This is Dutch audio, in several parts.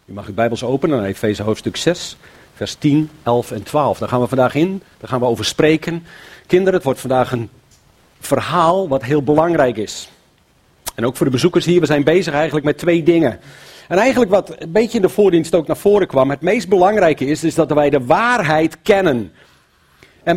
U mag uw Bijbels openen naar Efeze hoofdstuk 6, vers 10, 11 en 12. Daar gaan we vandaag in, daar gaan we over spreken. Kinderen, het wordt vandaag een verhaal wat heel belangrijk is. En ook voor de bezoekers hier, we zijn bezig eigenlijk met twee dingen. En eigenlijk wat een beetje in de voordienst ook naar voren kwam, het meest belangrijke is dat wij de waarheid kennen. En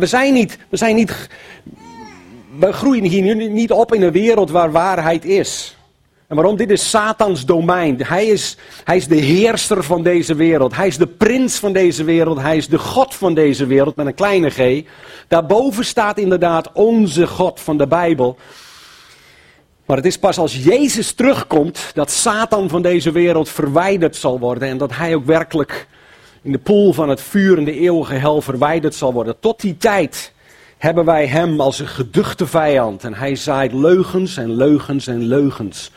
we groeien hier nu niet op in een wereld waar waarheid is. En waarom? Dit is Satans domein. Hij is de heerser van deze wereld. Hij is de prins van deze wereld. Hij is de God van deze wereld met een kleine g. Daarboven staat inderdaad onze God van de Bijbel. Maar het is pas als Jezus terugkomt dat Satan van deze wereld verwijderd zal worden. En dat hij ook werkelijk in de poel van het vuur en de eeuwige hel verwijderd zal worden. Tot die tijd hebben wij hem als een geduchte vijand. En hij zaait leugens en leugens en leugens.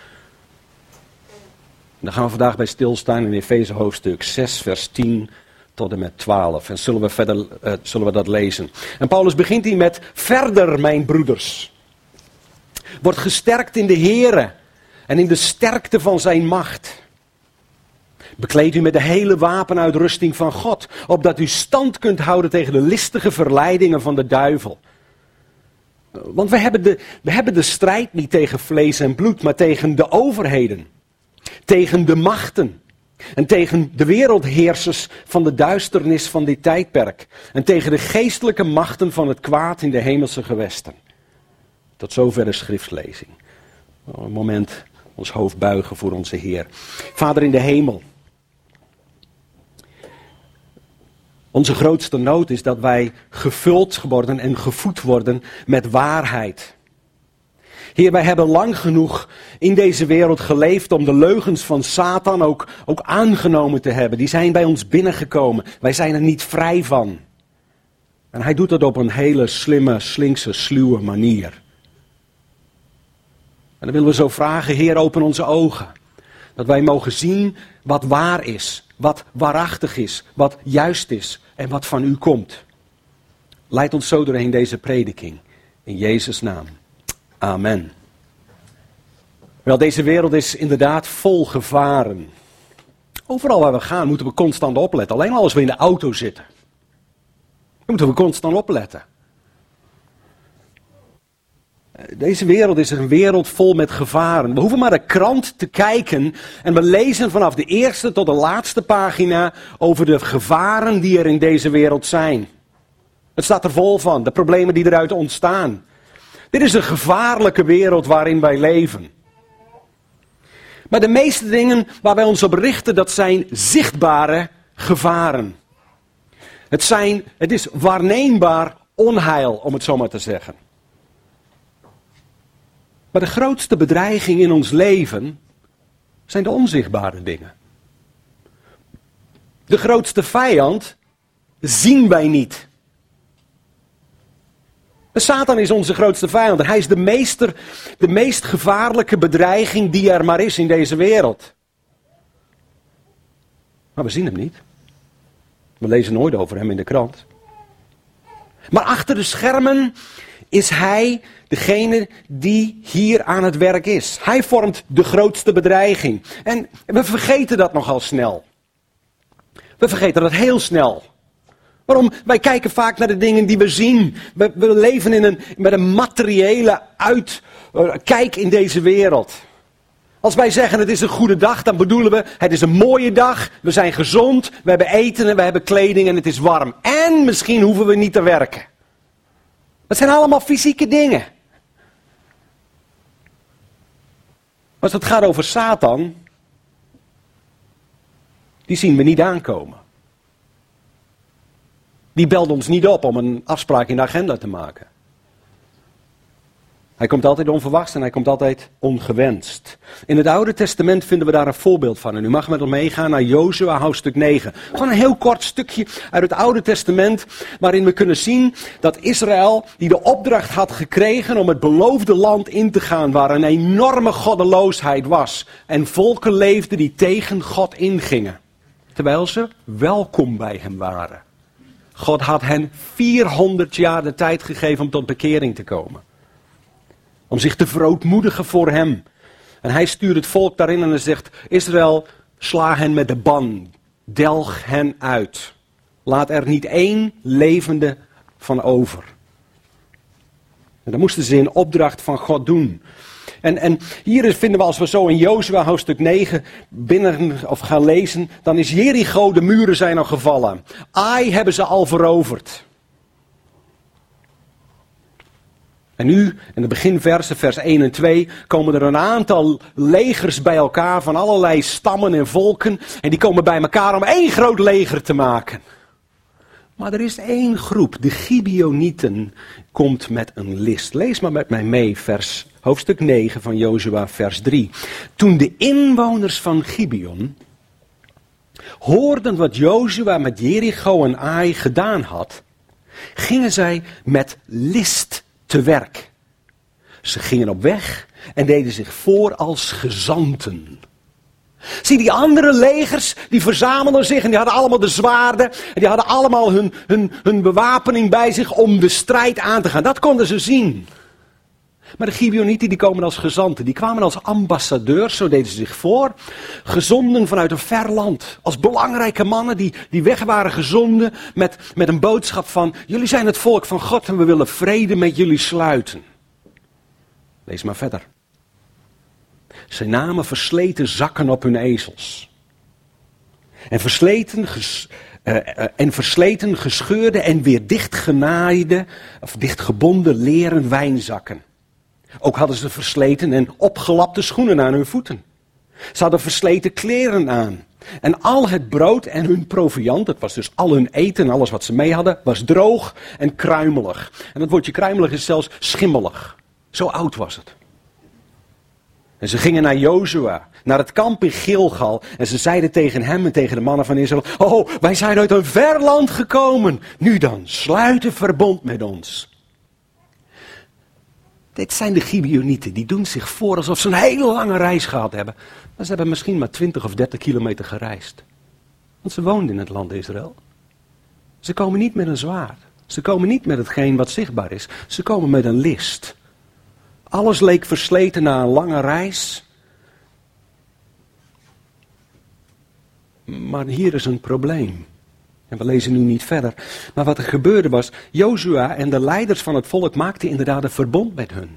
Daar gaan we vandaag bij stilstaan in Efeze hoofdstuk 6, vers 10 tot en met 12. En zullen we dat lezen. En Paulus begint hier met: verder, mijn broeders. Wordt gesterkt in de Here en in de sterkte van zijn macht. Bekleed u met de hele wapenuitrusting van God, opdat u stand kunt houden tegen de listige verleidingen van de duivel. Want we hebben de strijd niet tegen vlees en bloed, maar tegen de overheden. Tegen de machten en tegen de wereldheersers van de duisternis van dit tijdperk. En tegen de geestelijke machten van het kwaad in de hemelse gewesten. Tot zover de schriftlezing. Een moment ons hoofd buigen voor onze Heer. Vader in de hemel. Onze grootste nood is dat wij gevuld worden en gevoed worden met waarheid. Heer, wij hebben lang genoeg in deze wereld geleefd om de leugens van Satan ook aangenomen te hebben. Die zijn bij ons binnengekomen. Wij zijn er niet vrij van. En hij doet dat op een hele slimme, slinkse, sluwe manier. En dan willen we zo vragen: Heer, open onze ogen. Dat wij mogen zien wat waar is, wat waarachtig is, wat juist is en wat van u komt. Leid ons zo doorheen deze prediking. In Jezus' naam. Amen. Wel, deze wereld is inderdaad vol gevaren. Overal waar we gaan moeten we constant opletten. Alleen al als we in de auto zitten. Moeten we constant opletten. Deze wereld is een wereld vol met gevaren. We hoeven maar de krant te kijken en we lezen vanaf de eerste tot de laatste pagina over de gevaren die er in deze wereld zijn. Het staat er vol van, de problemen die eruit ontstaan. Dit is een gevaarlijke wereld waarin wij leven. Maar de meeste dingen waar wij ons op richten, dat zijn zichtbare gevaren. Het is waarneembaar onheil, om het zo maar te zeggen. Maar de grootste bedreiging in ons leven zijn de onzichtbare dingen. De grootste vijand zien wij niet. Satan is onze grootste vijand. Hij is de meest gevaarlijke bedreiging die er maar is in deze wereld. Maar we zien hem niet. We lezen nooit over hem in de krant. Maar achter de schermen is hij degene die hier aan het werk is. Hij vormt de grootste bedreiging. En we vergeten dat nogal snel. We vergeten dat heel snel. Waarom? Wij kijken vaak naar de dingen die we zien. We leven met een materiële kijk in deze wereld. Als wij zeggen het is een goede dag, dan bedoelen we het is een mooie dag. We zijn gezond, we hebben eten en we hebben kleding en het is warm. En misschien hoeven we niet te werken. Dat zijn allemaal fysieke dingen. Als het gaat over Satan, die zien we niet aankomen. Die belt ons niet op om een afspraak in de agenda te maken. Hij komt altijd onverwachts en hij komt altijd ongewenst. In het Oude Testament vinden we daar een voorbeeld van. En u mag met ons meegaan naar Jozua hoofdstuk 9. Gewoon een heel kort stukje uit het Oude Testament, waarin we kunnen zien dat Israël, die de opdracht had gekregen om het beloofde land in te gaan, waar een enorme goddeloosheid was. En volken leefden die tegen God ingingen. Terwijl ze welkom bij hem waren. God had hen 400 jaar de tijd gegeven om tot bekering te komen. Om zich te verootmoedigen voor hem. En hij stuurt het volk daarin en hij zegt: Israël, Sla hen met de ban. Delg hen uit. Laat er niet één levende van over. En dat moesten ze in opdracht van God doen. En hier vinden we, als we zo in Jozua hoofdstuk 9 gaan lezen, dan is Jericho, de muren zijn al gevallen. Ai hebben ze al veroverd. En nu, in de beginversen, vers 1 en 2, komen er een aantal legers bij elkaar van allerlei stammen en volken. En die komen bij elkaar om één groot leger te maken. Maar er is één groep, de Gibeonieten, komt met een list. Lees maar met mij mee, hoofdstuk 9 van Jozua, vers 3. Toen de inwoners van Gibeon hoorden wat Jozua met Jericho en Ai gedaan had, gingen zij met list te werk. Ze gingen op weg en deden zich voor als gezanten. Zie, die andere legers, die verzamelden zich en die hadden allemaal de zwaarden. En die hadden allemaal hun bewapening bij zich om de strijd aan te gaan. Dat konden ze zien. Maar de Gibeonieten, die komen als gezanten. Die kwamen als ambassadeurs, zo deden ze zich voor. Gezonden vanuit een ver land. Als belangrijke mannen die weg waren gezonden met een boodschap van: jullie zijn het volk van God en we willen vrede met jullie sluiten. Lees maar verder. Ze namen versleten zakken op hun ezels. En versleten, gescheurde en weer dichtgenaaide of dichtgebonden leren wijnzakken. Ook hadden ze versleten en opgelapte schoenen aan hun voeten. Ze hadden versleten kleren aan. En al het brood en hun proviand, dat was dus al hun eten en alles wat ze mee hadden, was droog en kruimelig. En dat woordje kruimelig is zelfs schimmelig. Zo oud was het. En ze gingen naar Jozua, naar het kamp in Gilgal. En ze zeiden tegen hem en tegen de mannen van Israël: oh, wij zijn uit een ver land gekomen. Nu dan, sluit een verbond met ons. Dit zijn de Gibeonieten, die doen zich voor alsof ze een hele lange reis gehad hebben. Maar ze hebben misschien maar 20 of 30 kilometer gereisd. Want ze woonden in het land Israël. Ze komen niet met een zwaard. Ze komen niet met hetgeen wat zichtbaar is. Ze komen met een list. Alles leek versleten na een lange reis. Maar hier is een probleem. En we lezen nu niet verder. Maar wat er gebeurde was, Jozua en de leiders van het volk maakten inderdaad een verbond met hun.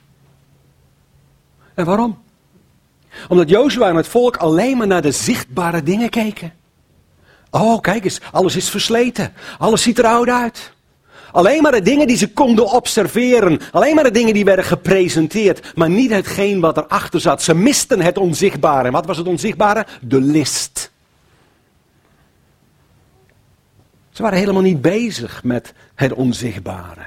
En waarom? Omdat Jozua en het volk alleen maar naar de zichtbare dingen keken. Oh, kijk eens, alles is versleten. Alles ziet er oud uit. Alleen maar de dingen die ze konden observeren. Alleen maar de dingen die werden gepresenteerd. Maar niet hetgeen wat erachter zat. Ze misten het onzichtbare. En wat was het onzichtbare? De list. Ze waren helemaal niet bezig met het onzichtbare.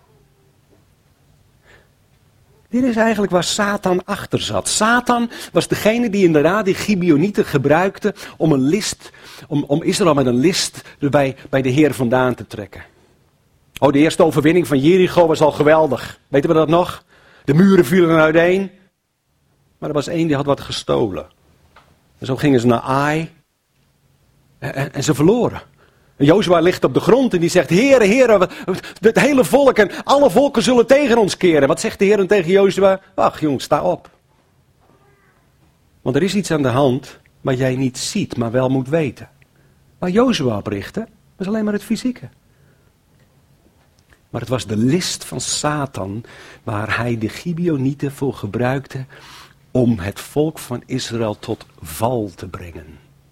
Dit is eigenlijk waar Satan achter zat. Satan was degene die inderdaad die Gibeonieten gebruikte om een list, om Israël met een list bij de Heer vandaan te trekken. Oh, de eerste overwinning van Jericho was al geweldig. Weten we dat nog? De muren vielen uiteen. Maar er was één die had wat gestolen. En zo gingen ze naar Ai. En ze verloren. En Jozua ligt op de grond en die zegt: Heere, het hele volk en alle volken zullen tegen ons keren. Wat zegt de Heer tegen Jozua? Ach jongen, sta op. Want er is iets aan de hand wat jij niet ziet, maar wel moet weten. Waar Jozua op richtte, was alleen maar het fysieke. Maar het was de list van Satan waar hij de Gibeonieten voor gebruikte om het volk van Israël tot val te brengen.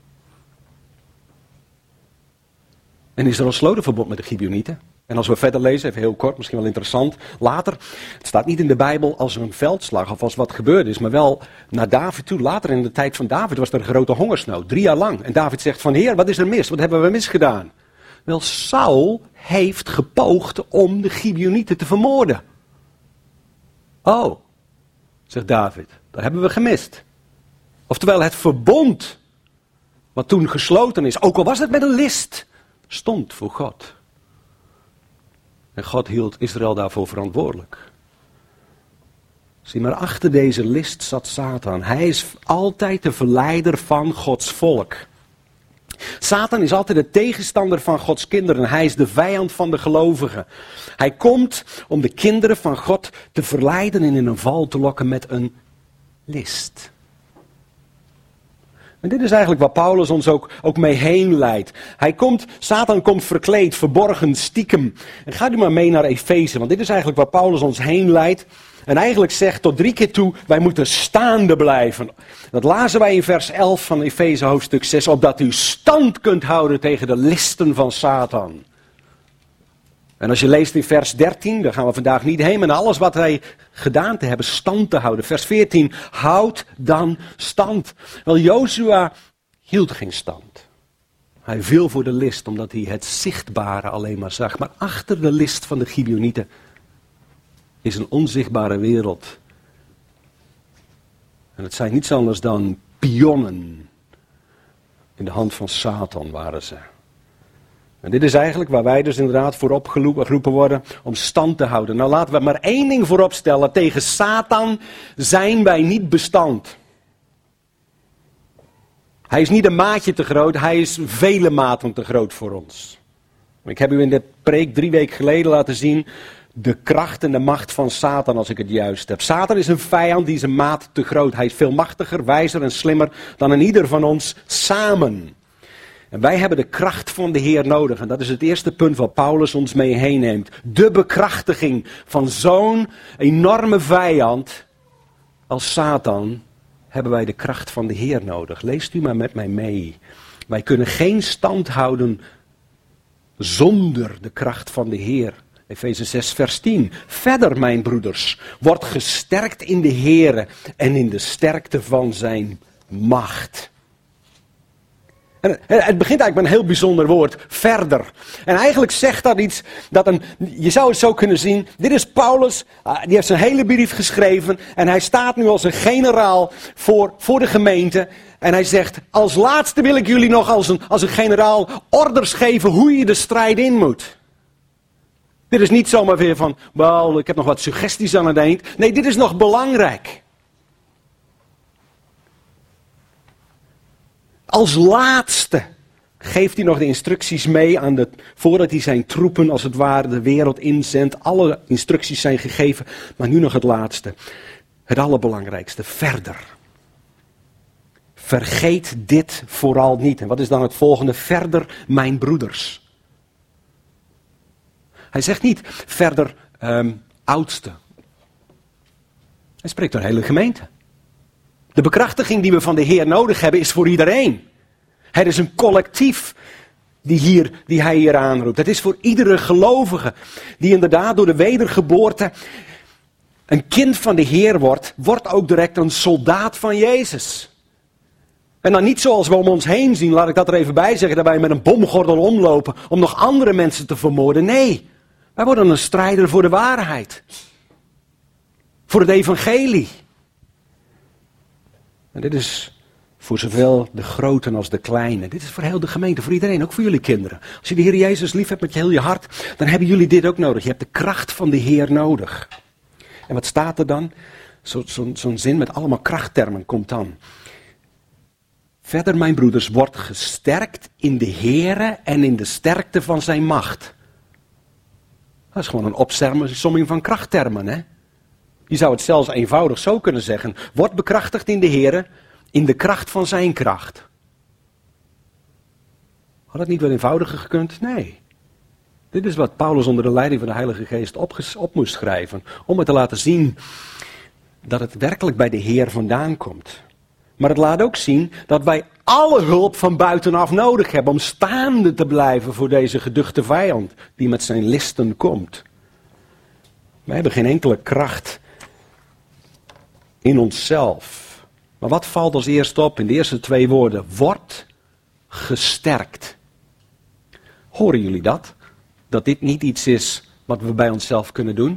En Israël sloot een verbond met de Gibeonieten. En als we verder lezen, even heel kort, misschien wel interessant, later, het staat niet in de Bijbel als een veldslag of als wat gebeurd is, maar wel naar David toe. Later in de tijd van David was er een grote hongersnood, 3 jaar lang. En David zegt van: Heer, wat is er mis? Wat hebben we misgedaan? Wel, Saul heeft gepoogd om de Gibeonieten te vermoorden. Oh, zegt David, dat hebben we gemist. Oftewel, het verbond wat toen gesloten is, ook al was het met een list, stond voor God. En God hield Israël daarvoor verantwoordelijk. Zie, maar achter deze list zat Satan. Hij is altijd de verleider van Gods volk. Satan is altijd de tegenstander van Gods kinderen. Hij is de vijand van de gelovigen. Hij komt om de kinderen van God te verleiden en in een val te lokken met een list. En dit is eigenlijk waar Paulus ons ook mee heen leidt. Satan komt verkleed, verborgen, stiekem. En gaat u maar mee naar Efeze, want dit is eigenlijk waar Paulus ons heen leidt. En eigenlijk zegt tot 3 keer toe, wij moeten staande blijven. Dat lazen wij in vers 11 van Efeze hoofdstuk 6, opdat u stand kunt houden tegen de listen van Satan. En als je leest in vers 13, daar gaan we vandaag niet heen, maar alles wat wij gedaan te hebben, stand te houden. Vers 14, houd dan stand. Wel, Jozua hield geen stand. Hij viel voor de list, omdat hij het zichtbare alleen maar zag. Maar achter de list van de Gibeonieten is een onzichtbare wereld. En het zijn niets anders dan pionnen. In de hand van Satan waren ze. En dit is eigenlijk waar wij dus inderdaad voor opgeroepen worden om stand te houden. Nou, laten we maar één ding voorop stellen. Tegen Satan zijn wij niet bestand. Hij is niet een maatje te groot, hij is vele maten te groot voor ons. Ik heb u in de preek 3 weken geleden laten zien de kracht en de macht van Satan, als ik het juist heb. Satan is een vijand, die is een maat te groot. Hij is veel machtiger, wijzer en slimmer dan een ieder van ons samen. En wij hebben de kracht van de Heer nodig. En dat is het eerste punt waar Paulus ons mee heen neemt. De bekrachtiging van zo'n enorme vijand als Satan hebben wij de kracht van de Heer nodig. Leest u maar met mij mee. Wij kunnen geen stand houden zonder de kracht van de Heer. Efeze 6 vers 10. Verder, mijn broeders, wordt gesterkt in de Heere en in de sterkte van zijn macht. En het begint eigenlijk met een heel bijzonder woord, verder. En eigenlijk zegt dat iets, je zou het zo kunnen zien, dit is Paulus, die heeft zijn hele brief geschreven en hij staat nu als een generaal voor de gemeente. En hij zegt, als laatste wil ik jullie nog als een generaal orders geven hoe je de strijd in moet. Dit is niet zomaar weer van, wel, ik heb nog wat suggesties aan het eind. Nee, dit is nog belangrijk. Als laatste geeft hij nog de instructies mee voordat hij zijn troepen als het ware de wereld inzendt. Alle instructies zijn gegeven, maar nu nog het laatste. Het allerbelangrijkste, verder. Vergeet dit vooral niet. En wat is dan het volgende? Verder, mijn broeders. Hij zegt niet verder oudste. Hij spreekt door de hele gemeente. De bekrachtiging die we van de Heer nodig hebben is voor iedereen. Het is een collectief die hij hier aanroept. Het is voor iedere gelovige die inderdaad door de wedergeboorte een kind van de Heer wordt ook direct een soldaat van Jezus. En dan niet zoals we om ons heen zien, laat ik dat er even bij zeggen, dat wij met een bomgordel omlopen om nog andere mensen te vermoorden. Nee, wij worden een strijder voor de waarheid. Voor het evangelie. En dit is voor zowel de groten als de kleinen. Dit is voor heel de gemeente, voor iedereen, ook voor jullie kinderen. Als je de Heer Jezus lief hebt met je heel je hart, dan hebben jullie dit ook nodig. Je hebt de kracht van de Heer nodig. En wat staat er dan? Zo'n zin met allemaal krachttermen komt dan. Verder, mijn broeders, wordt gesterkt in de Heere en in de sterkte van zijn macht. Dat is gewoon een opsomming van krachttermen, hè? Je zou het zelfs eenvoudig zo kunnen zeggen. Wordt bekrachtigd in de Heere, in de kracht van zijn kracht. Had het niet wat eenvoudiger gekund? Nee. Dit is wat Paulus onder de leiding van de Heilige Geest op moest schrijven. Om het te laten zien dat het werkelijk bij de Heer vandaan komt. Maar het laat ook zien dat wij alle hulp van buitenaf nodig hebben om staande te blijven voor deze geduchte vijand die met zijn listen komt. Wij hebben geen enkele kracht in onszelf. Maar wat valt als eerste op in de eerste 2 woorden? Wordt gesterkt. Horen jullie dat? Dat dit niet iets is wat we bij onszelf kunnen doen?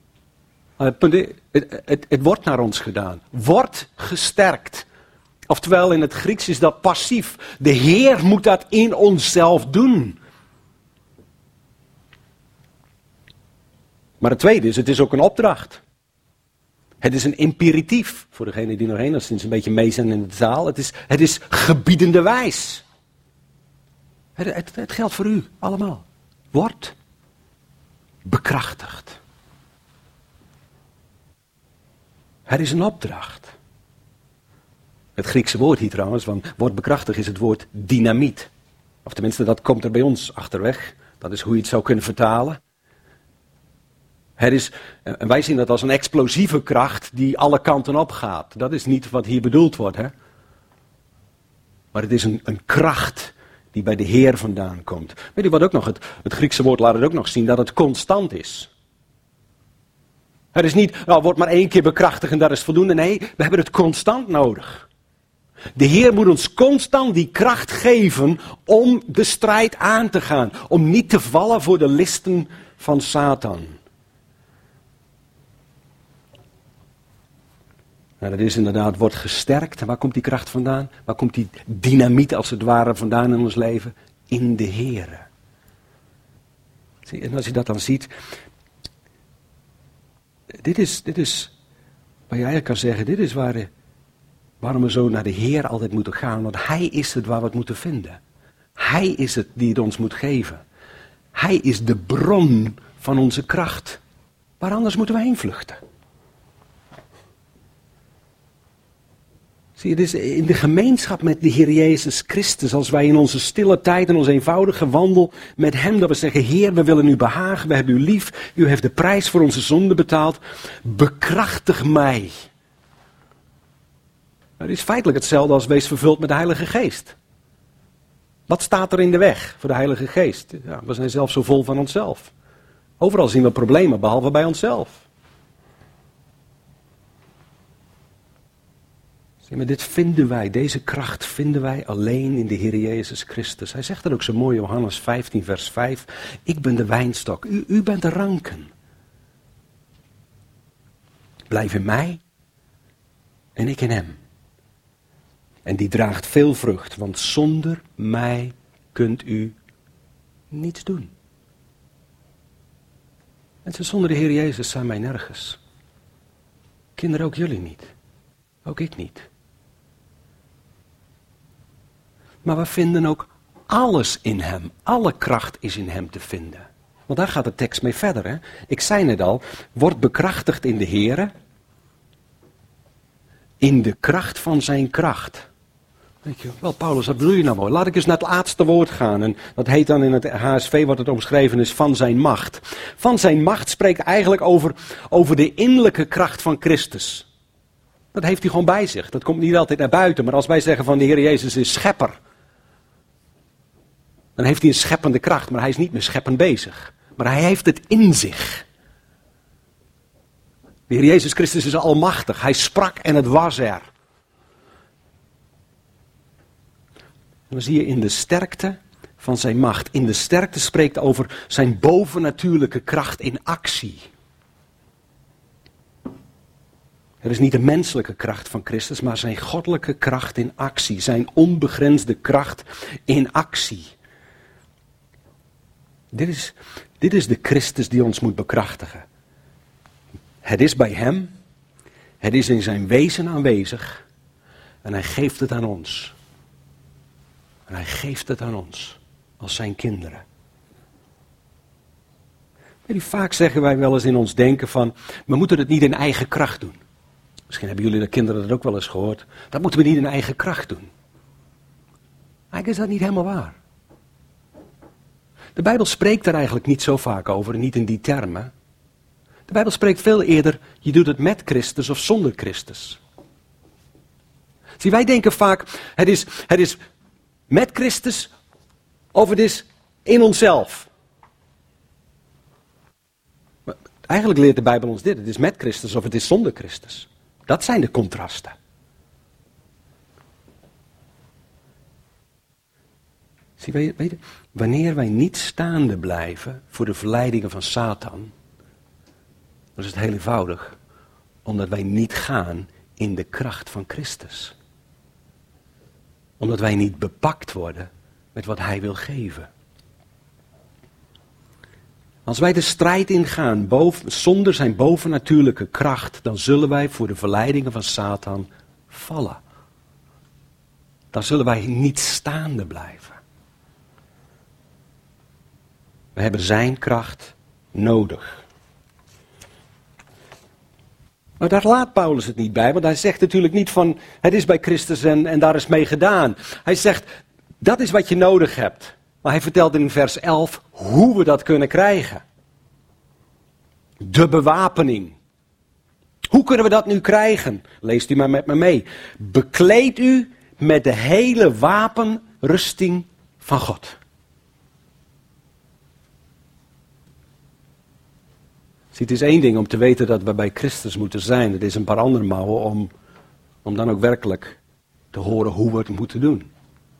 Het wordt naar ons gedaan. Wordt gesterkt. Oftewel in het Grieks is dat passief. De Heer moet dat in onszelf doen. Maar het tweede is, het is ook een opdracht. Het is een imperatief. Voor degenen die nog enigszins een beetje mee zijn in de zaal. Het is gebiedende wijs. Het geldt voor u allemaal. Wordt bekrachtigd. Het is een opdracht. Het Griekse woord hier trouwens, want woord bekrachtigd is het woord dynamiet. Of tenminste, dat komt er bij ons achterweg. Dat is hoe je het zou kunnen vertalen. En wij zien dat als een explosieve kracht die alle kanten op gaat. Dat is niet wat hier bedoeld wordt, hè. Maar het is een kracht die bij de Heer vandaan komt. Weet u wat ook nog, het Griekse woord laat het ook nog zien, dat het constant is. Het is niet, word maar 1 keer bekrachtigd en dat is voldoende. Nee, we hebben het constant nodig. De Heer moet ons constant die kracht geven om de strijd aan te gaan. Om niet te vallen voor de listen van Satan. Nou, dat is inderdaad, wordt gesterkt. En waar komt die kracht vandaan? Waar komt die dynamiet als het ware vandaan in ons leven? In de Heer. Zie, en als je dat dan ziet. Dit is waar je eigenlijk kan zeggen, dit is waarom we zo naar de Heer altijd moeten gaan. Want Hij is het waar we het moeten vinden. Hij is het die het ons moet geven. Hij is de bron van onze kracht. Waar anders moeten we heen vluchten? Zie je, het is in de gemeenschap met de Heer Jezus Christus, als wij in onze stille tijd en onze eenvoudige wandel met Hem, dat we zeggen, Heer, we willen U behagen, we hebben U lief, U heeft de prijs voor onze zonde betaald, bekrachtig mij. Het is feitelijk hetzelfde als wees vervuld met de Heilige Geest. Wat staat er in de weg voor de Heilige Geest? Ja, we zijn zelf zo vol van onszelf. Overal zien we problemen, behalve bij onszelf. Maar dit vinden wij, deze kracht vinden wij alleen in de Heer Jezus Christus. Hij zegt dat ook zo mooi, Johannes 15 vers 5. Ik ben de wijnstok, u bent de ranken. Blijf in mij en ik in hem. En die draagt veel vrucht, want zonder mij kunt u niets doen. Mensen, zonder de Heer Jezus zijn wij nergens. Kinderen, ook jullie niet. Ook ik niet. Maar we vinden ook alles in hem. Alle kracht is in hem te vinden. Want daar gaat de tekst mee verder. Hè? Ik zei net al, word bekrachtigd in de Here. In de kracht van zijn kracht. Denk je, wel Paulus, wat bedoel je nou mooi? Laat ik eens naar het laatste woord gaan. En dat heet dan in het HSV, wat het omschreven is, van zijn macht. Van zijn macht spreekt eigenlijk over de innerlijke kracht van Christus. Dat heeft hij gewoon bij zich. Dat komt niet altijd naar buiten. Maar als wij zeggen van de Heer Jezus is schepper. Dan heeft hij een scheppende kracht. Maar hij is niet meer scheppend bezig. Maar hij heeft het in zich. De Heer Jezus Christus is almachtig. Hij sprak en het was er. En dan zie je in de sterkte van zijn macht. In de sterkte spreekt over zijn bovennatuurlijke kracht in actie. Het is niet de menselijke kracht van Christus, maar zijn goddelijke kracht in actie. Zijn onbegrensde kracht in actie. Dit is de Christus die ons moet bekrachtigen. Het is bij hem. Het is in zijn wezen aanwezig. En hij geeft het aan ons. En hij geeft het aan ons. Als zijn kinderen. Vaak zeggen wij wel eens in ons denken van, we moeten het niet in eigen kracht doen. Misschien hebben jullie de kinderen dat ook wel eens gehoord. Dat moeten we niet in eigen kracht doen. Eigenlijk is dat niet helemaal waar. De Bijbel spreekt daar eigenlijk niet zo vaak over, niet in die termen. De Bijbel spreekt veel eerder, je doet het met Christus of zonder Christus. Zie, wij denken vaak, het is met Christus of het is in onszelf. Maar eigenlijk leert de Bijbel ons dit, het is met Christus of het is zonder Christus. Dat zijn de contrasten. Zie, weet je, wanneer wij niet staande blijven voor de verleidingen van Satan, dan is het heel eenvoudig, omdat wij niet gaan in de kracht van Christus. Omdat wij niet bepakt worden met wat hij wil geven. Als wij de strijd ingaan zonder zijn bovennatuurlijke kracht, dan zullen wij voor de verleidingen van Satan vallen. Dan zullen wij niet staande blijven. We hebben zijn kracht nodig. Maar daar laat Paulus het niet bij, want hij zegt natuurlijk niet van het is bij Christus en daar is mee gedaan. Hij zegt dat is wat je nodig hebt. Maar hij vertelt in vers 11 hoe we dat kunnen krijgen. De bewapening. Hoe kunnen we dat nu krijgen? Leest u maar met me mee. Bekleed u met de hele wapenrusting van God. Zie, het is één ding om te weten dat we bij Christus moeten zijn. Het is een paar andere mouwen om dan ook werkelijk te horen hoe we het moeten doen.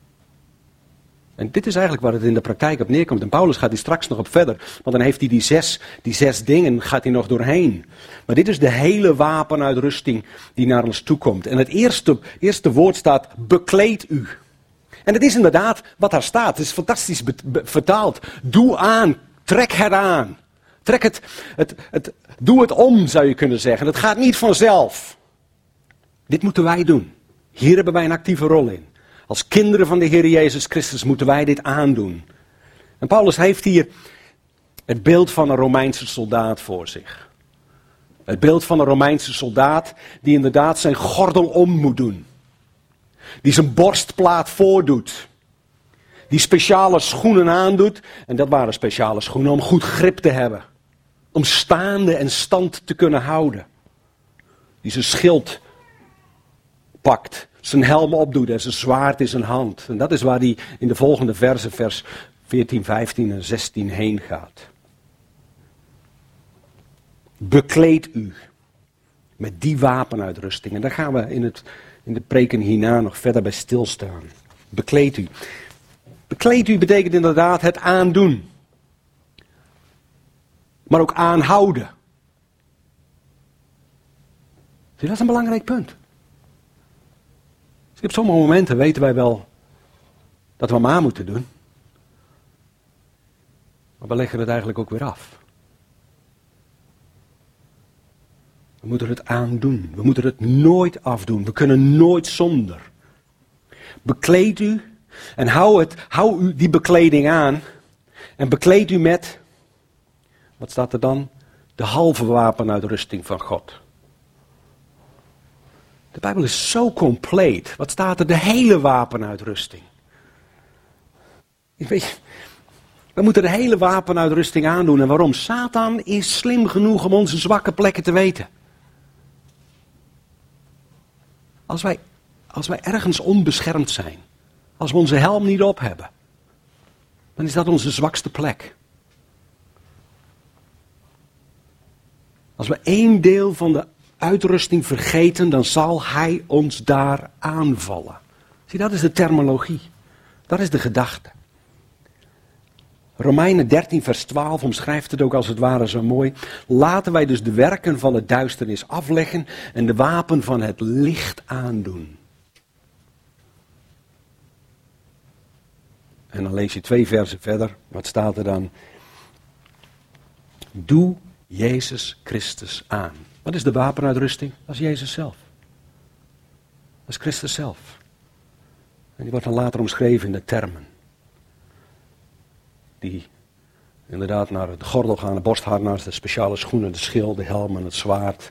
En dit is eigenlijk waar het in de praktijk op neerkomt. En Paulus gaat hier straks nog op verder. Want dan heeft hij die zes dingen gaat hij nog doorheen. Maar dit is de hele wapenuitrusting die naar ons toe komt. En het eerste woord staat, bekleed u. En het is inderdaad wat daar staat. Het is fantastisch vertaald. Doe aan, trek het aan. Doe het om, zou je kunnen zeggen. Het gaat niet vanzelf. Dit moeten wij doen. Hier hebben wij een actieve rol in. Als kinderen van de Heer Jezus Christus moeten wij dit aandoen. En Paulus heeft hier het beeld van een Romeinse soldaat voor zich. Het beeld van een Romeinse soldaat die inderdaad zijn gordel om moet doen. Die zijn borstplaat voordoet. Die speciale schoenen aandoet. En dat waren speciale schoenen om goed grip te hebben. Om staande en stand te kunnen houden. Die zijn schild pakt. Zijn helm opdoet en zijn zwaard in zijn hand. En dat is waar hij in de volgende versen, vers 14, 15 en 16 heen gaat. Bekleed u met die wapenuitrusting. En daar gaan we in de preken hierna nog verder bij stilstaan. Bekleed u. Bekleed u betekent inderdaad het aandoen. Maar ook aanhouden. Zie, dat is een belangrijk punt. Op sommige momenten weten wij wel dat we hem aan moeten doen. Maar we leggen het eigenlijk ook weer af. We moeten het aandoen. We moeten het nooit afdoen. We kunnen nooit zonder. Bekleed u en hou u die bekleding aan. En bekleed u met, wat staat er dan? De halve wapenuitrusting van God. De Bijbel is zo compleet. Wat staat er? De hele wapenuitrusting. Weet je, we moeten de hele wapenuitrusting aandoen. En waarom? Satan is slim genoeg om onze zwakke plekken te weten. Als wij ergens onbeschermd zijn, als we onze helm niet op hebben, dan is dat onze zwakste plek. Als we één deel van de uitrusting vergeten, dan zal hij ons daar aanvallen. Zie, dat is de terminologie. Dat is de gedachte. Romeinen 13 vers 12 omschrijft het ook als het ware zo mooi. Laten wij dus de werken van de duisternis afleggen en de wapen van het licht aandoen. En dan lees je 2 versen verder. Wat staat er dan? Doe Jezus Christus aan. Wat is de wapenuitrusting? Dat is Jezus zelf. Dat is Christus zelf. En die wordt dan later omschreven in de termen. Die inderdaad naar de gordel gaan, de borstharnas, de speciale schoenen, de schild, de helm en het zwaard.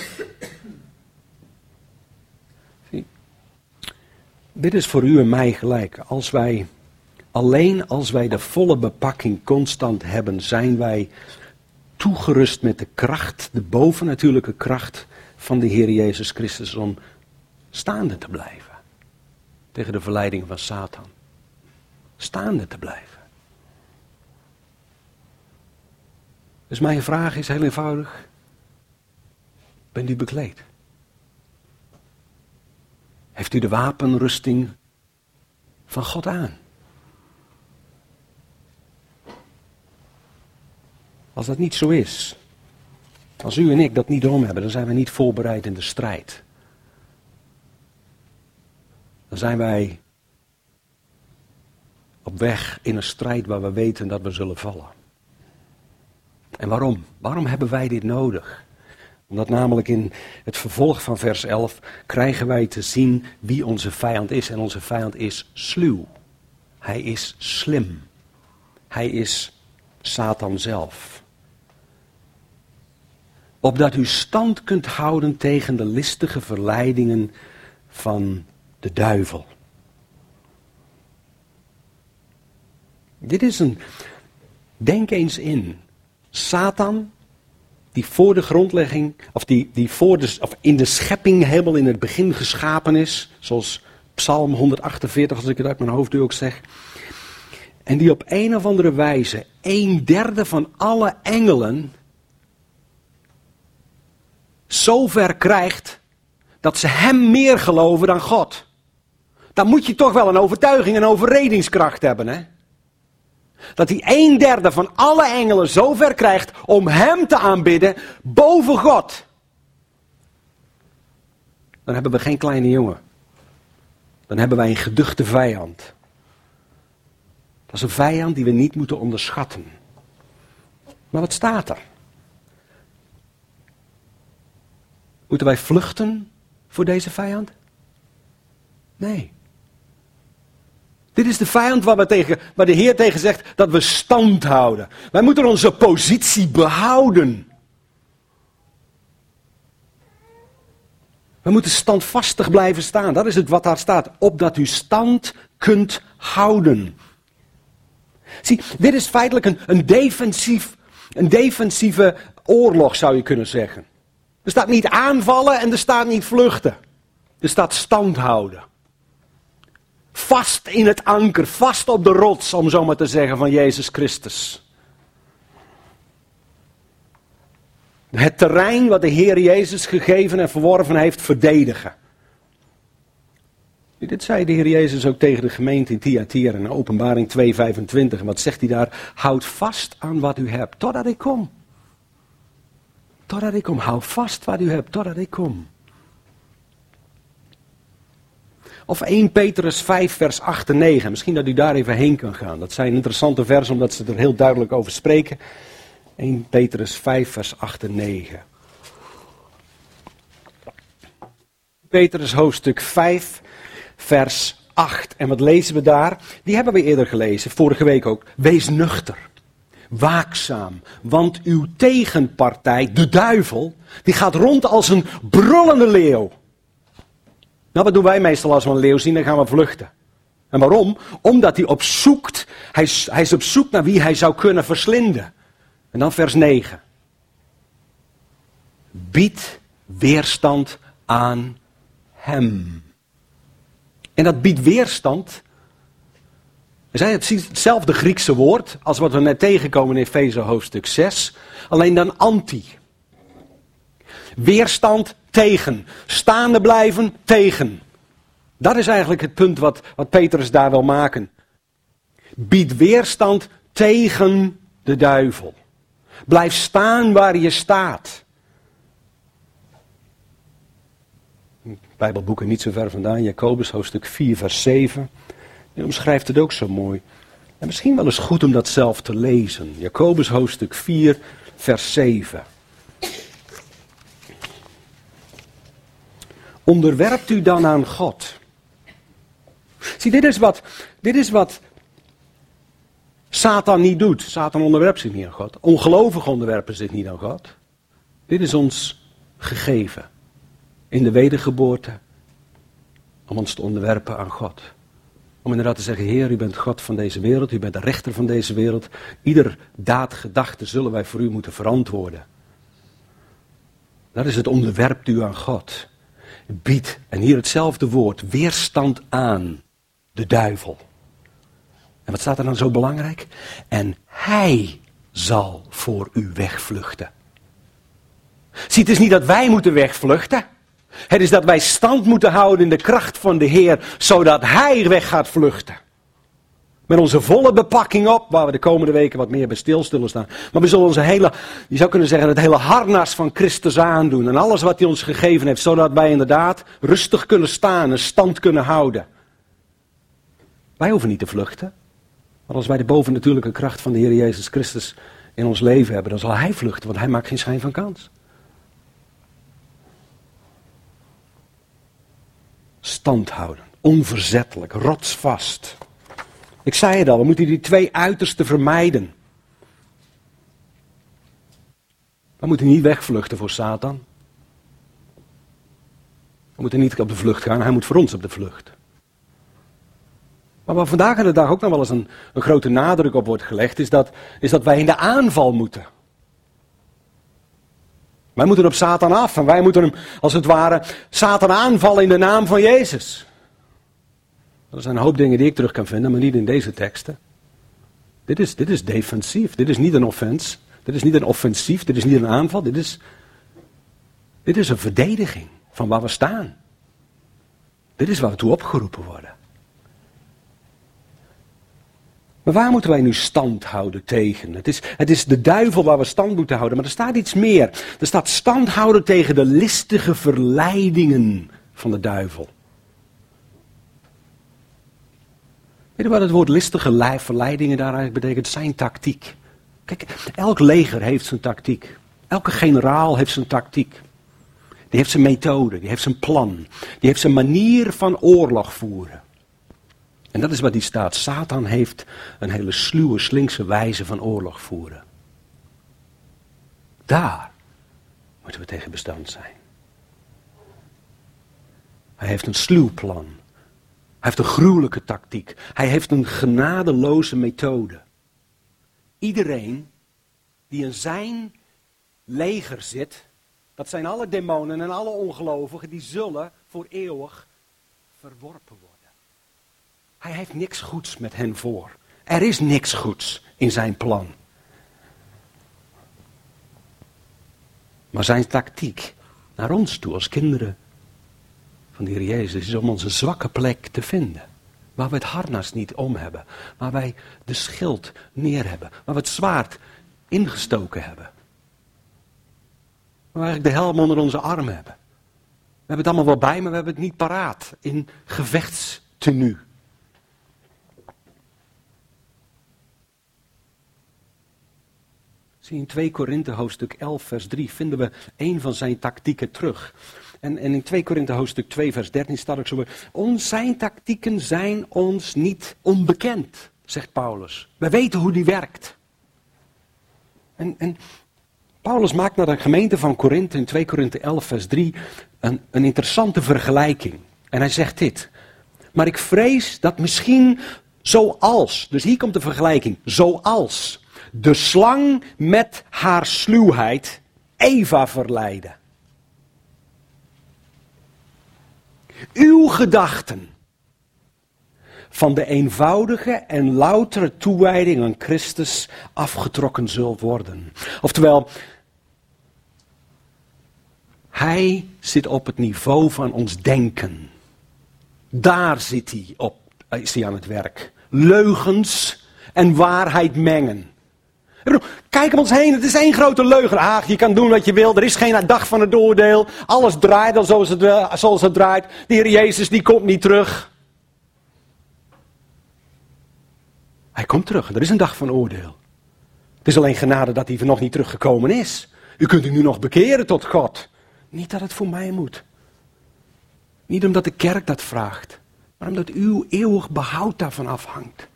Zie, dit is voor u en mij gelijk. Alleen als wij de volle bepakking constant hebben, zijn wij toegerust met de kracht, de bovennatuurlijke kracht van de Heer Jezus Christus om staande te blijven. Tegen de verleidingen van Satan. Staande te blijven. Dus mijn vraag is heel eenvoudig. Bent u bekleed? Heeft u de wapenrusting van God aan? Als dat niet zo is, als u en ik dat niet om hebben, dan zijn we niet voorbereid in de strijd. Dan zijn wij op weg in een strijd waar we weten dat we zullen vallen. En waarom? Waarom hebben wij dit nodig? Omdat namelijk in het vervolg van vers 11 krijgen wij te zien wie onze vijand is. En onze vijand is sluw. Hij is slim. Hij is Satan zelf. opdat u stand kunt houden tegen de listige verleidingen van de duivel. Dit is denk eens in. Satan, die voor de grondlegging, of of in de schepping helemaal in het begin geschapen is, zoals Psalm 148, als ik het uit mijn hoofd ook zeg. En die op een of andere wijze 1/3 van alle engelen zover krijgt dat ze hem meer geloven dan God. Dan moet je toch wel een overtuiging en overredingskracht hebben, hè? Dat hij 1/3 van alle engelen zover krijgt om hem te aanbidden boven God. Dan hebben we geen kleine jongen. Dan hebben wij een geduchte vijand. Dat is een vijand die we niet moeten onderschatten. Maar wat staat er? Moeten wij vluchten voor deze vijand? Nee. Dit is de vijand waar de Heer tegen zegt dat we stand houden. Wij moeten onze positie behouden. We moeten standvastig blijven staan. Dat is het wat daar staat. Opdat u stand kunt houden. Zie, dit is feitelijk een defensieve oorlog, zou je kunnen zeggen. Er staat niet aanvallen en er staat niet vluchten. Er staat stand houden. Vast in het anker, vast op de rots, om zo maar te zeggen, van Jezus Christus. Het terrein wat de Heer Jezus gegeven en verworven heeft, verdedigen. Dit zei de Heer Jezus ook tegen de gemeente in Thyatira in Openbaring 2:25. En wat zegt hij daar? Houd vast aan wat u hebt, totdat ik kom. Totdat ik kom. Houd vast wat u hebt, totdat ik kom. Of 1 Petrus 5 vers 8 en 9. Misschien dat u daar even heen kan gaan. Dat zijn interessante versen omdat ze er heel duidelijk over spreken. 1 Petrus 5 vers 8 en 9. Petrus hoofdstuk 5 vers 8. En wat lezen we daar? Die hebben we eerder gelezen, vorige week ook. Wees nuchter. Waakzaam, want uw tegenpartij, de duivel, die gaat rond als een brullende leeuw. Nou, wat doen wij meestal als we een leeuw zien? Dan gaan we vluchten. En waarom? Omdat hij hij is op zoek naar wie hij zou kunnen verslinden. En dan vers 9. Bied weerstand aan hem. En dat biedt weerstand. We zijn hetzelfde Griekse woord als wat we net tegenkomen in Efeze hoofdstuk 6. Alleen dan anti. Weerstand tegen. Staande blijven tegen. Dat is eigenlijk het punt wat Petrus daar wil maken. Bied weerstand tegen de duivel. Blijf staan waar je staat. Bijbelboeken niet zo ver vandaan. Jacobus hoofdstuk 4 vers 7. Die omschrijft het ook zo mooi. En misschien wel eens goed om dat zelf te lezen. Jacobus hoofdstuk 4 vers 7. Onderwerpt u dan aan God. Zie, dit is wat Satan niet doet. Satan onderwerpt zich niet aan God. Ongelovigen onderwerpen zich niet aan God. Dit is ons gegeven. In de wedergeboorte. Om ons te onderwerpen aan God. Om inderdaad te zeggen, Heer, u bent God van deze wereld. U bent de rechter van deze wereld. Ieder daad, gedachte zullen wij voor u moeten verantwoorden. Dat is het onderwerpt u aan God. Bied, en hier hetzelfde woord, weerstand aan de duivel. En wat staat er dan zo belangrijk? En hij zal voor u wegvluchten. Zie, het is niet dat wij moeten wegvluchten. Het is dat wij stand moeten houden in de kracht van de Heer, zodat hij weg gaat vluchten. Met onze volle bepakking op, waar we de komende weken wat meer bij stil zullen staan. Maar we zullen je zou kunnen zeggen, het hele harnas van Christus aandoen. En alles wat hij ons gegeven heeft, zodat wij inderdaad rustig kunnen staan en stand kunnen houden. Wij hoeven niet te vluchten. Maar als wij de bovennatuurlijke kracht van de Heer Jezus Christus in ons leven hebben, dan zal hij vluchten, want hij maakt geen schijn van kans. Stand houden, onverzettelijk, rotsvast. Ik zei het al, we moeten die twee uitersten vermijden. We moeten niet wegvluchten voor Satan. We moeten niet op de vlucht gaan, hij moet voor ons op de vlucht. Maar waar vandaag aan de dag ook nog wel eens een grote nadruk op wordt gelegd, is dat wij in de aanval moeten. Wij moeten op Satan af en wij moeten hem, als het ware, Satan aanvallen in de naam van Jezus. Er zijn een hoop dingen die ik terug kan vinden, maar niet in deze teksten. Dit is defensief, dit is niet een offense, dit is niet een offensief, dit is niet een aanval, dit is een verdediging van waar we staan. Dit is waar we toe opgeroepen worden. Maar waar moeten wij nu stand houden tegen? Het is de duivel waar we stand moeten houden, maar er staat iets meer. Er staat stand houden tegen de listige verleidingen van de duivel. Weet je wat het woord listige verleidingen daar eigenlijk betekent? Zijn tactiek. Kijk, elk leger heeft zijn tactiek. Elke generaal heeft zijn tactiek. Die heeft zijn methode, die heeft zijn plan. Die heeft zijn manier van oorlog voeren. En dat is wat die staat. Satan heeft een hele sluwe, slinkse wijze van oorlog voeren. Daar moeten we tegen bestand zijn. Hij heeft een sluw plan. Hij heeft een gruwelijke tactiek. Hij heeft een genadeloze methode. Iedereen die in zijn leger zit, dat zijn alle demonen en alle ongelovigen, die zullen voor eeuwig verworpen worden. Hij heeft niks goeds met hen voor. Er is niks goeds in zijn plan. Maar zijn tactiek naar ons toe als kinderen van de Heer Jezus is om onze zwakke plek te vinden. Waar we het harnas niet om hebben. Waar wij de schild neer hebben. Waar we het zwaard ingestoken hebben. Waar we eigenlijk de helm onder onze arm hebben. We hebben het allemaal wel bij, maar we hebben het niet paraat in gevechtstenu. Zie, in 2 Korinthe hoofdstuk 11 vers 3 vinden we een van zijn tactieken terug. En in 2 Korinthe hoofdstuk 2 vers 13 staat ook zo weer: zijn tactieken zijn ons niet onbekend, zegt Paulus. Wij weten hoe die werkt. En Paulus maakt naar de gemeente van Korinthe in 2 Korinthe 11 vers 3 een interessante vergelijking. En hij zegt dit: maar ik vrees dat misschien zoals, dus hier komt de vergelijking, zoals de slang met haar sluwheid Eva verleidde. Uw gedachten van de eenvoudige en loutere toewijding aan Christus afgetrokken zult worden. Oftewel, hij zit op het niveau van ons denken. Daar is hij aan het werk. Leugens en waarheid mengen. Kijk om ons heen, het is één grote leugen. Je kan doen wat je wil, er is geen dag van het oordeel. Alles draait al zoals het draait. De Heer Jezus die komt niet terug. Hij komt terug, er is een dag van oordeel. Het is alleen genade dat hij nog niet teruggekomen is. U kunt u nu nog bekeren tot God. Niet dat het voor mij moet. Niet omdat de kerk dat vraagt, maar omdat uw eeuwig behoud daarvan afhangt.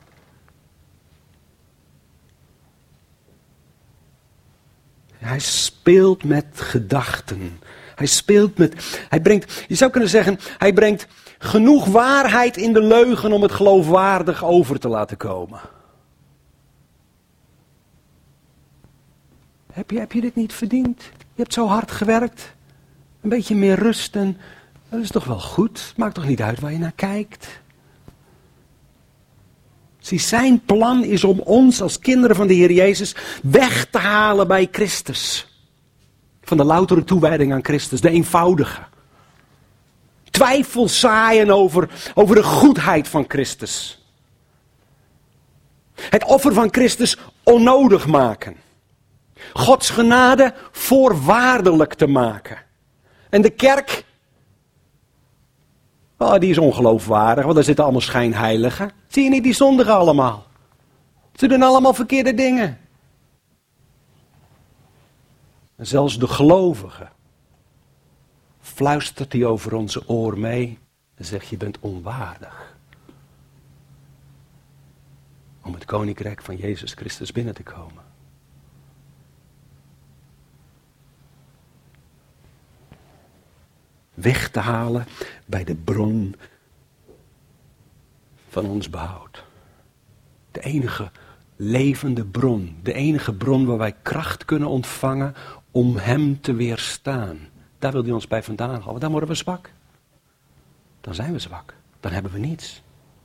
Hij speelt met gedachten. Je zou kunnen zeggen, hij brengt genoeg waarheid in de leugen om het geloofwaardig over te laten komen. Heb je dit niet verdiend? Je hebt zo hard gewerkt. Een beetje meer rust en dat is toch wel goed? Maakt toch niet uit waar je naar kijkt? Zie, zijn plan is om ons als kinderen van de Heer Jezus weg te halen bij Christus. Van de loutere toewijding aan Christus, de eenvoudige. Twijfel zaaien over de goedheid van Christus. Het offer van Christus onnodig maken. Gods genade voorwaardelijk te maken. En de kerk, die is ongeloofwaardig, want daar zitten allemaal schijnheiligen. Zie je niet die zondigen allemaal? Ze doen allemaal verkeerde dingen. En zelfs de gelovigen fluistert hij over onze oor mee en zegt: je bent onwaardig om het koninkrijk van Jezus Christus binnen te komen. weg te halen bij de bron van ons behoud. De enige levende bron, de enige bron waar wij kracht kunnen ontvangen om hem te weerstaan. Daar wil hij ons bij vandaan halen. Dan worden we zwak. Dan zijn we zwak. Dan hebben we niets.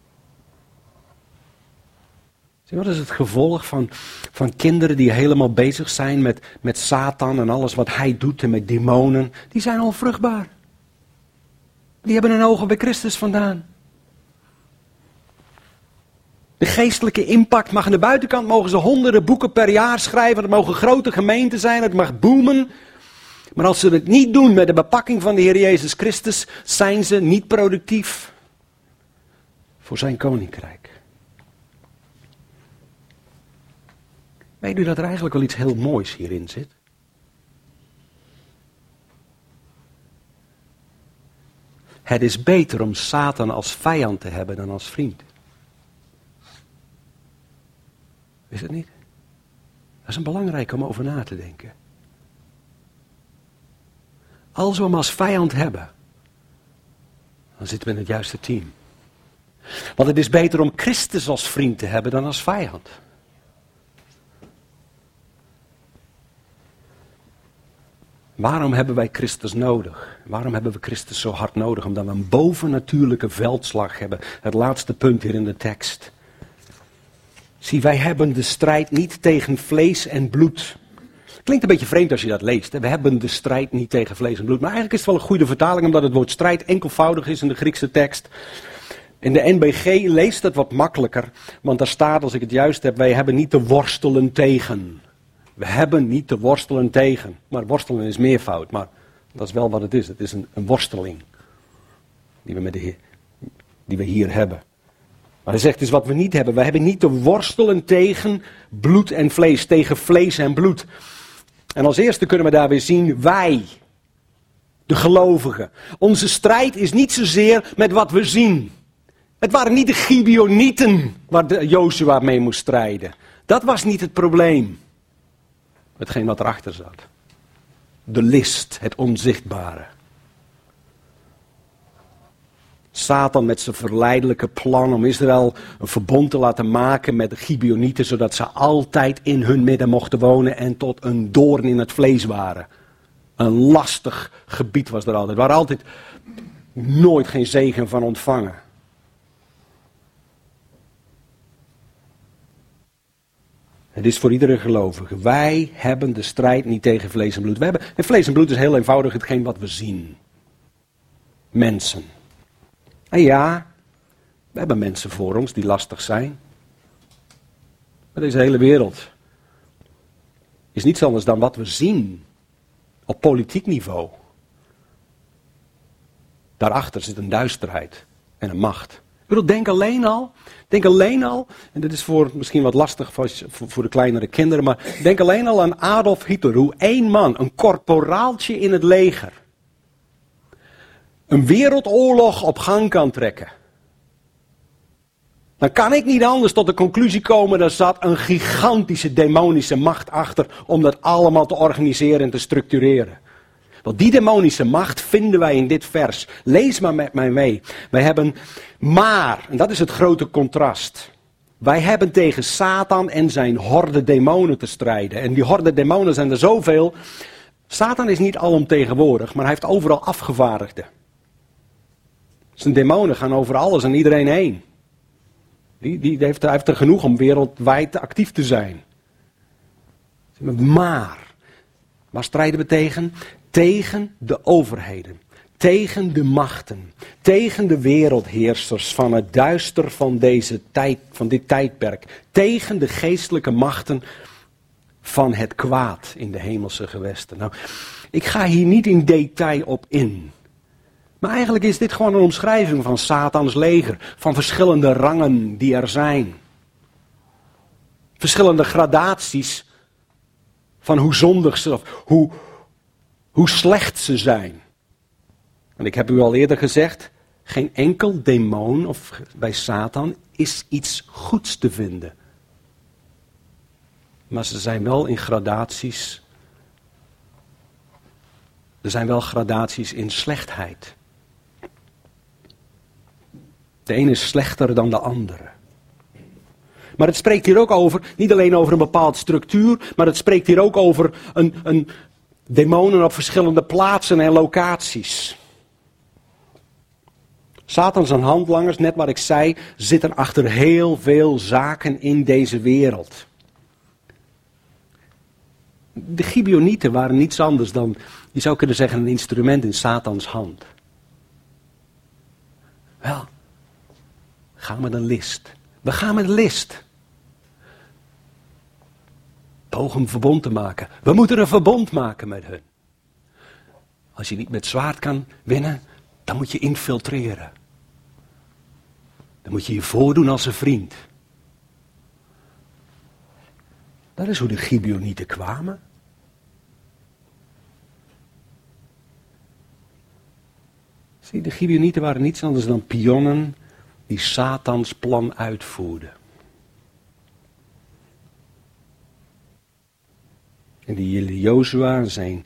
Zie, wat is het gevolg van kinderen die helemaal bezig zijn met Satan en alles wat hij doet en met demonen? Die zijn onvruchtbaar. Die hebben hun ogen bij Christus vandaan. De geestelijke impact mag aan de buitenkant, mogen ze honderden boeken per jaar schrijven. Het mogen grote gemeenten zijn, het mag boomen. Maar als ze het niet doen met de bepakking van de Heer Jezus Christus, zijn ze niet productief voor zijn koninkrijk. Weet u dat er eigenlijk wel iets heel moois hierin zit? Het is beter om Satan als vijand te hebben dan als vriend. Is het niet? Dat is een belangrijk om over na te denken. Als we hem als vijand hebben, dan zitten we in het juiste team. Want het is beter om Christus als vriend te hebben dan als vijand. Waarom hebben wij Christus nodig? Waarom hebben we Christus zo hard nodig? Omdat we een bovennatuurlijke veldslag hebben. Het laatste punt hier in de tekst. Zie, wij hebben de strijd niet tegen vlees en bloed. Klinkt een beetje vreemd als je dat leest. Hè? We hebben de strijd niet tegen vlees en bloed. Maar eigenlijk is het wel een goede vertaling, omdat het woord strijd enkelvoudig is in de Griekse tekst. In de NBG leest het wat makkelijker. Want daar staat, als ik het juist heb, wij hebben niet te worstelen tegen. We hebben niet te worstelen tegen. Maar worstelen is meervoud. Maar dat is wel wat het is. Het is een worsteling. Die we hier hebben. Maar hij zegt dus wat we niet hebben. We hebben niet te worstelen tegen bloed en vlees. Tegen vlees en bloed. En als eerste kunnen we daar weer zien, wij, de gelovigen. Onze strijd is niet zozeer met wat we zien. Het waren niet de Gibeonieten waar Jozua mee moest strijden. Dat was niet het probleem. Hetgeen wat erachter zat. De list, het onzichtbare. Satan met zijn verleidelijke plan om Israël een verbond te laten maken met de Gibeonieten, zodat ze altijd in hun midden mochten wonen en tot een doorn in het vlees waren. Een lastig gebied was er altijd, waar altijd nooit geen zegen van ontvangen. Het is voor iedere gelovige. Wij hebben de strijd niet tegen vlees en bloed. En vlees en bloed is heel eenvoudig hetgeen wat we zien. Mensen. En ja, we hebben mensen voor ons die lastig zijn. Maar deze hele wereld is niets anders dan wat we zien op politiek niveau. Daarachter zit een duisterheid en een macht. Ik bedoel, denk alleen al, en dit is voor misschien wat lastig voor de kleinere kinderen, maar denk alleen al aan Adolf Hitler, hoe één man, een korporaaltje in het leger, een wereldoorlog op gang kan trekken. Dan kan ik niet anders tot de conclusie komen, er zat een gigantische demonische macht achter om dat allemaal te organiseren en te structureren. Want die demonische macht vinden wij in dit vers. Lees maar met mij mee. Wij hebben maar, en dat is het grote contrast. Wij hebben tegen Satan en zijn horde demonen te strijden. En die horde demonen zijn er zoveel. Satan is niet alomtegenwoordig, maar hij heeft overal afgevaardigden. Zijn demonen gaan over alles en iedereen heen. Hij heeft er genoeg om wereldwijd actief te zijn. Maar, waar strijden we tegen? Tegen de overheden, tegen de machten, tegen de wereldheersers van het duister van deze tijd, van dit tijdperk, tegen de geestelijke machten van het kwaad in de hemelse gewesten. Nou, ik ga hier niet in detail op in. Maar eigenlijk is dit gewoon een omschrijving van Satans leger, van verschillende rangen die er zijn. Verschillende gradaties van hoe zondig ze, of hoe slecht ze zijn. En ik heb u al eerder gezegd, geen enkel demon of bij Satan is iets goeds te vinden. Maar ze zijn wel in gradaties Er zijn wel gradaties in slechtheid. De ene is slechter dan de andere. Maar het spreekt hier ook over, niet alleen over een bepaalde structuur, maar het spreekt hier ook over een demonen op verschillende plaatsen en locaties. Satans en handlangers, net wat ik zei, zitten achter heel veel zaken in deze wereld. De Gibeonieten waren niets anders dan, je zou kunnen zeggen, een instrument in Satans hand. Wel, ga met een list. We gaan met een list. Poog een verbond te maken. We moeten een verbond maken met hun. Als je niet met zwaard kan winnen, dan moet je infiltreren. Dan moet je je voordoen als een vriend. Dat is hoe de Gibeonieten kwamen. Zie, de Gibeonieten waren niets anders dan pionnen die Satans plan uitvoerden. En die Jozua en zijn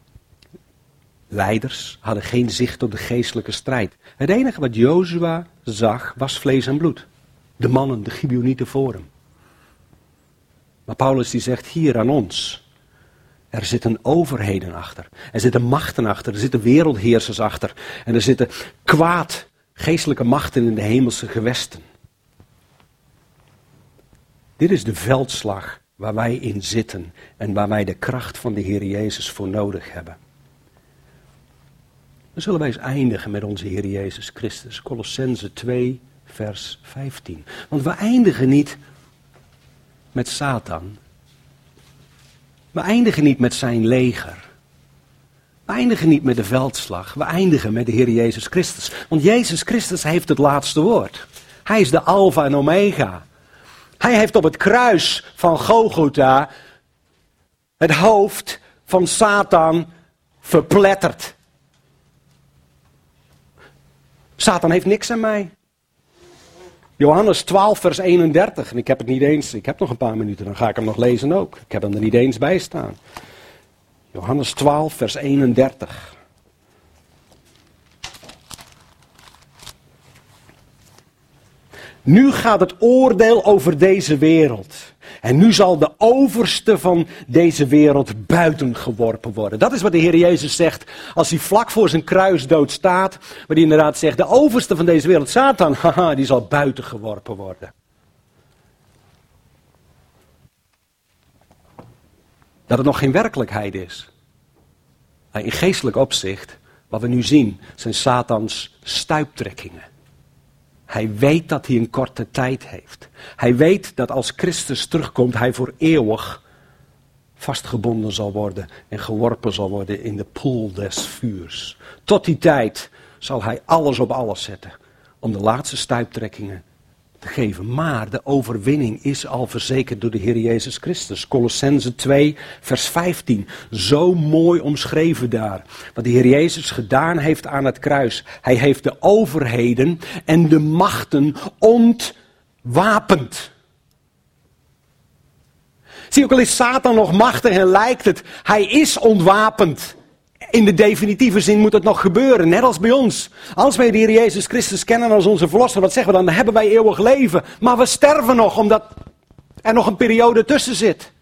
leiders hadden geen zicht op de geestelijke strijd. Het enige wat Jozua zag was vlees en bloed. De mannen, de Gibeonieten voor hem. Maar Paulus die zegt hier aan ons. Er zitten overheden achter. Er zitten machten achter. Er zitten wereldheersers achter. En er zitten kwaad geestelijke machten in de hemelse gewesten. Dit is de veldslag waar wij in zitten. En waar wij de kracht van de Heer Jezus voor nodig hebben. Dan zullen wij eens eindigen met onze Heer Jezus Christus. Kolossenzen 2 vers 15. Want we eindigen niet met Satan. We eindigen niet met zijn leger. We eindigen niet met de veldslag. We eindigen met de Heer Jezus Christus. Want Jezus Christus heeft het laatste woord. Hij is de Alpha en Omega. Hij heeft op het kruis van Golgotha het hoofd van Satan verpletterd. Satan heeft niks aan mij. Johannes 12 vers 31. En ik heb het niet eens, ik heb nog een paar minuten, dan ga ik hem nog lezen ook. Ik heb hem er niet eens bij staan. Johannes 12 vers 31. Nu gaat het oordeel over deze wereld. En nu zal de overste van deze wereld buiten geworpen worden. Dat is wat de Heer Jezus zegt als hij vlak voor zijn kruisdood staat. Waar hij inderdaad zegt, de overste van deze wereld, Satan, haha, die zal buiten geworpen worden. Dat het nog geen werkelijkheid is. Maar in geestelijk opzicht, wat we nu zien, zijn Satans stuiptrekkingen. Hij weet dat hij een korte tijd heeft. Hij weet dat als Christus terugkomt, hij voor eeuwig vastgebonden zal worden en geworpen zal worden in de poel des vuurs. Tot die tijd zal hij alles op alles zetten om de laatste stuiptrekkingen te geven. Maar de overwinning is al verzekerd door de Heer Jezus Christus. Kolossenzen 2 vers 15. Zo mooi omschreven daar. Wat de Heer Jezus gedaan heeft aan het kruis. Hij heeft de overheden en de machten ontwapend. Zie, ook al is Satan nog machtig en lijkt het, hij is ontwapend. In de definitieve zin moet het nog gebeuren, net als bij ons. Als wij de Heer Jezus Christus kennen als onze verlosser, wat zeggen we dan? Dan hebben wij eeuwig leven. Maar we sterven nog, omdat er nog een periode tussen zit.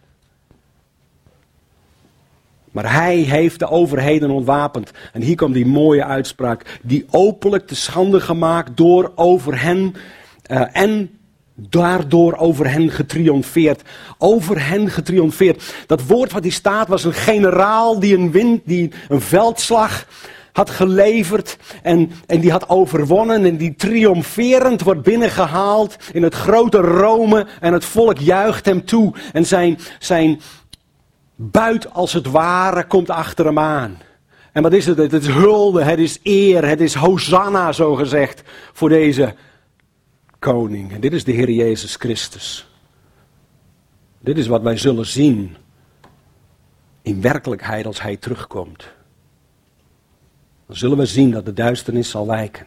Maar hij heeft de overheden ontwapend. En hier komt die mooie uitspraak. Die openlijk te schande gemaakt door over hen en daardoor over hen getriomfeerd. Over hen getriomfeerd. Dat woord wat hier staat was een generaal die een veldslag had geleverd. En die had overwonnen. En die triomferend wordt binnengehaald in het grote Rome. En het volk juicht hem toe. En zijn buit als het ware komt achter hem aan. En wat is het? Het is hulde, het is eer, het is Hosanna zo gezegd voor deze koning. En dit is de Heer Jezus Christus. Dit is wat wij zullen zien in werkelijkheid als hij terugkomt. Dan zullen we zien dat de duisternis zal wijken.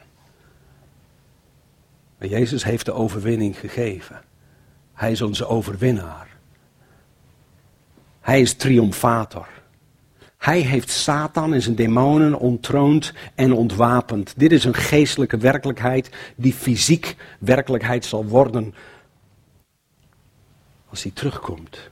Maar Jezus heeft de overwinning gegeven. Hij is onze overwinnaar. Hij is triomfator. Hij heeft Satan en zijn demonen onttroond en ontwapend. Dit is een geestelijke werkelijkheid die fysiek werkelijkheid zal worden als hij terugkomt.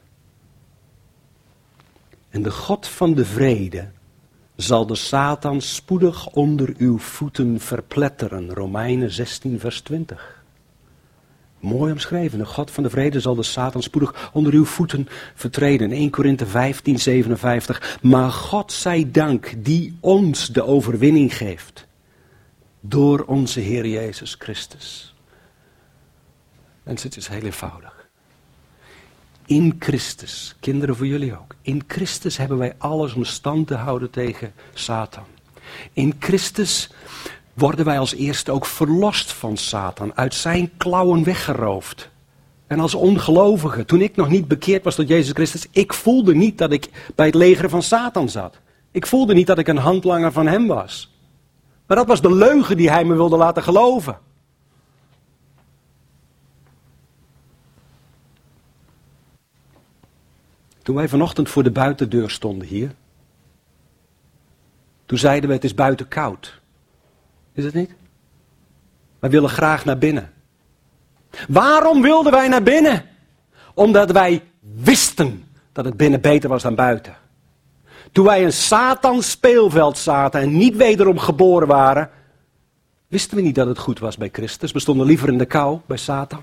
En de God van de vrede zal de Satan spoedig onder uw voeten verpletteren. Romeinen 16 vers 20. Mooi omschreven. De God van de vrede zal de Satan spoedig onder uw voeten vertreden. 1 Korinthe 15, 57. Maar God zij dank die ons de overwinning geeft. Door onze Heer Jezus Christus. En het is heel eenvoudig. In Christus, kinderen voor jullie ook. In Christus hebben wij alles om stand te houden tegen Satan. In Christus worden wij als eerste ook verlost van Satan, uit zijn klauwen weggeroofd. En als ongelovige, toen ik nog niet bekeerd was tot Jezus Christus, ik voelde niet dat ik bij het leger van Satan zat. Ik voelde niet dat ik een handlanger van hem was. Maar dat was de leugen die hij me wilde laten geloven. Toen wij vanochtend voor de buitendeur stonden hier, toen zeiden we het is buiten koud. Is het niet? Wij willen graag naar binnen. Waarom wilden wij naar binnen? Omdat wij wisten dat het binnen beter was dan buiten. Toen wij een Satans speelveld zaten en niet wederom geboren waren, wisten we niet dat het goed was bij Christus. We stonden liever in de kou bij Satan.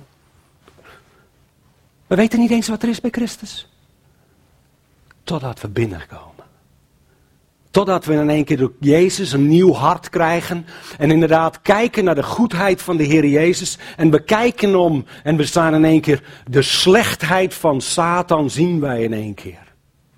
We weten niet eens wat er is bij Christus. Totdat we binnenkomen. Totdat we in één keer door Jezus een nieuw hart krijgen. En inderdaad kijken naar de goedheid van de Heer Jezus. En we kijken om en we staan in één keer de slechtheid van Satan zien wij in één keer.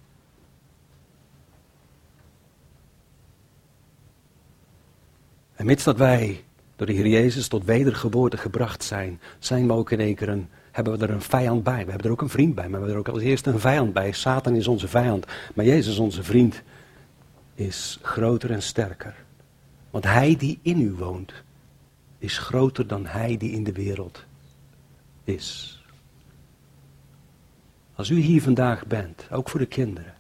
En mits dat wij door de Heer Jezus tot wedergeboorte gebracht zijn, zijn we ook in één keer hebben we er een vijand bij. We hebben er ook een vriend bij, maar we hebben er ook als eerste een vijand bij. Satan is onze vijand, maar Jezus onze vriend is groter en sterker. Want hij die in u woont, is groter dan hij die in de wereld is. Als u hier vandaag bent, ook voor de kinderen,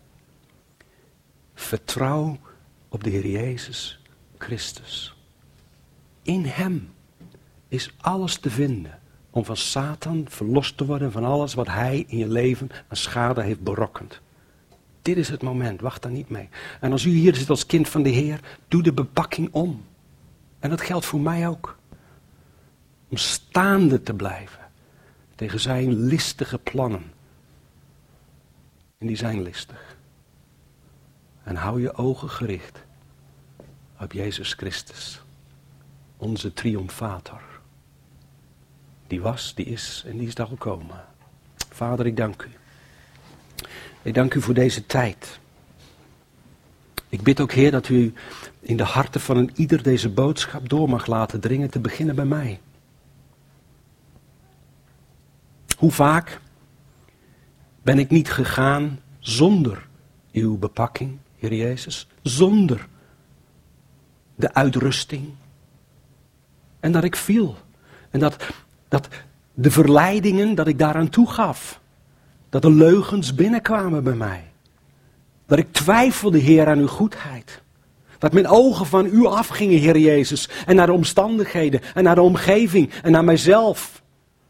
vertrouw op de Heer Jezus Christus. In hem is alles te vinden om van Satan verlost te worden van alles wat hij in je leven aan schade heeft berokkend. Dit is het moment, wacht daar niet mee. En als u hier zit als kind van de Heer, doe de bepakking om. En dat geldt voor mij ook. Om staande te blijven tegen zijn listige plannen. En die zijn listig. En hou je ogen gericht op Jezus Christus. Onze triomfator. Die was, die is en die is daar gekomen. Vader, ik dank u. Ik dank u voor deze tijd. Ik bid ook, Heer, dat u in de harten van een ieder deze boodschap door mag laten dringen, te beginnen bij mij. Hoe vaak ben ik niet gegaan zonder uw bepakking, Heer Jezus, zonder de uitrusting. En dat ik viel. En dat de verleidingen, dat ik daaraan toegaf. Dat de leugens binnenkwamen bij mij. Dat ik twijfelde, Heer, aan uw goedheid. Dat mijn ogen van u afgingen, Heer Jezus. En naar de omstandigheden. En naar de omgeving. En naar mijzelf.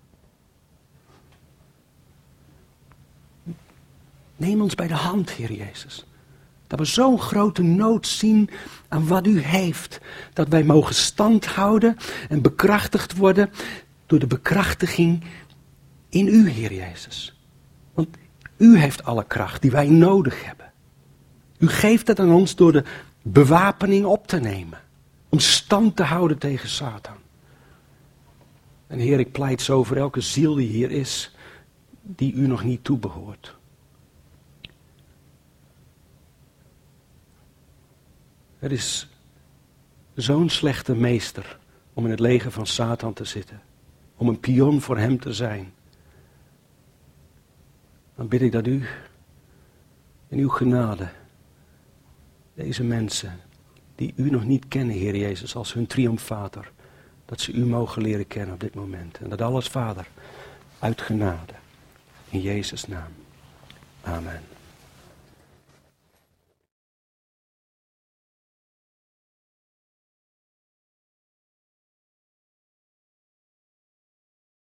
Neem ons bij de hand, Heer Jezus. Dat we zo'n grote nood zien aan wat u heeft. Dat wij mogen stand houden en bekrachtigd worden door de bekrachtiging in u, Heer Jezus. Want u heeft alle kracht die wij nodig hebben. U geeft het aan ons door de bewapening op te nemen. Om stand te houden tegen Satan. En Heer, ik pleit zo voor elke ziel die hier is, die u nog niet toebehoort. Er is zo'n slechte meester om in het leger van Satan te zitten. Om een pion voor hem te zijn. Dan bid ik dat u in uw genade deze mensen die u nog niet kennen, Heer Jezus, als hun triomfator, dat ze u mogen leren kennen op dit moment. En dat alles, Vader, uit genade. In Jezus' naam. Amen.